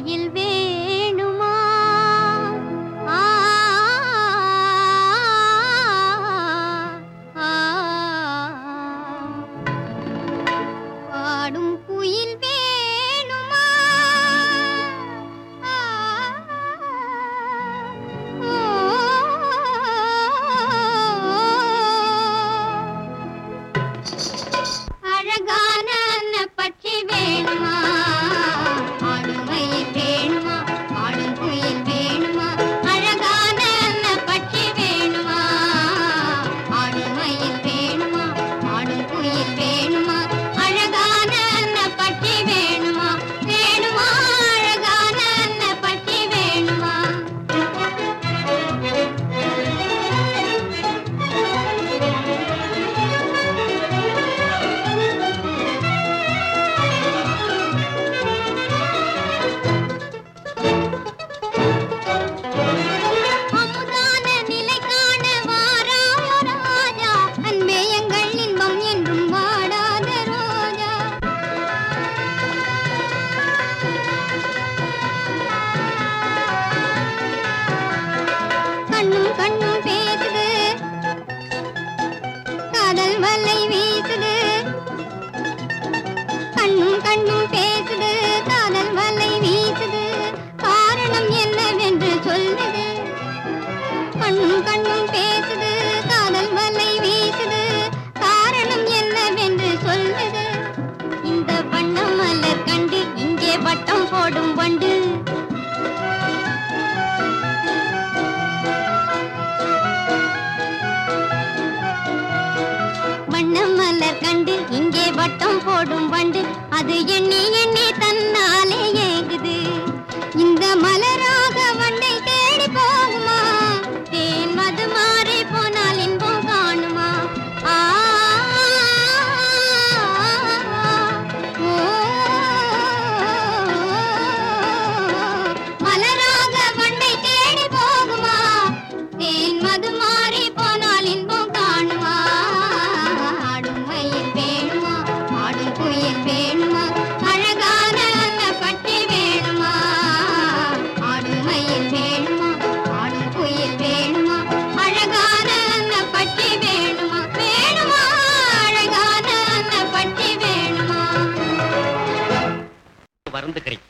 குயில் வேணுமா? ஆ பாடும் குயில் வேணுமா? அழகான பட்சி வேணுமா? ஆடும் மயில் வேணுமா? ஆடும் குயில் வேணுமா? அழகான பட்சி வேணுமா? ஆடும் மயில் வேணுமா? ஆடும் குயில் வேணுமா? அழகான பட்சி வேணுமா? வேணுமா? அழகான பட்சி வேணுமா? அமுதான நிலை காண வாராயோ ராஜா, அன்பே எங்கள் இன்பம் என்றும் வாடாத ரோஜா. கண்ணும் கண்ணும் பேசுது, காதல் வலை வீசுது. கண்ணும் கண்ணும் பேசுது, காதல் வலை வீசுது. காரணம் என்னவென்று சொல்லுது. கண்ணும் கண்ணும் பேசுது, காதல் வலை வீசுது. காரணம் என்னவென்று சொல்லுது. இந்த வண்ண மலர் கண்டு இங்கே வட்டம் போடும் வண்டு. வண்ண மலர் கண்டு இங்கே வட்டம் போடும் வண்டு. அது எண்ணி எண்ணி தன்னாலே ஏங்குது. இந்த மலராக வண்டை தேடி போகுமா? தேன் மது மாறி போனால் இன்பம் காணுமா? ஆ ஓ, மலராக வண்டை தேடி போகுமா? தேன் மது மாறி போனால் இன்பம் காணுமா? ஆடும் மயில் வேணுமா? ஆடும் குயில் வேணுமா? அழகான பட்சி வேணுமா? ஆடும் மயில் வேணுமா? ஆடும் குயில் வேணுமா? அழகான பட்சி வேணுமா? வேணுமா? அழகான பட்சி வேணுமா? மருந்து கிடைக்கும்.